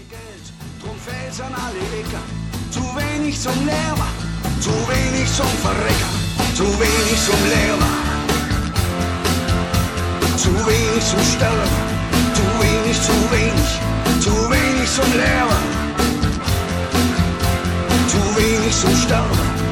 Geld, drum fällt's an alle Ecker. Zu wenig zum Lehrer, zu wenig zum Verrecker, zu wenig zum Lehrer, zu wenig zum Sterben, zu wenig zum Lehrer, zu wenig zum Sterben.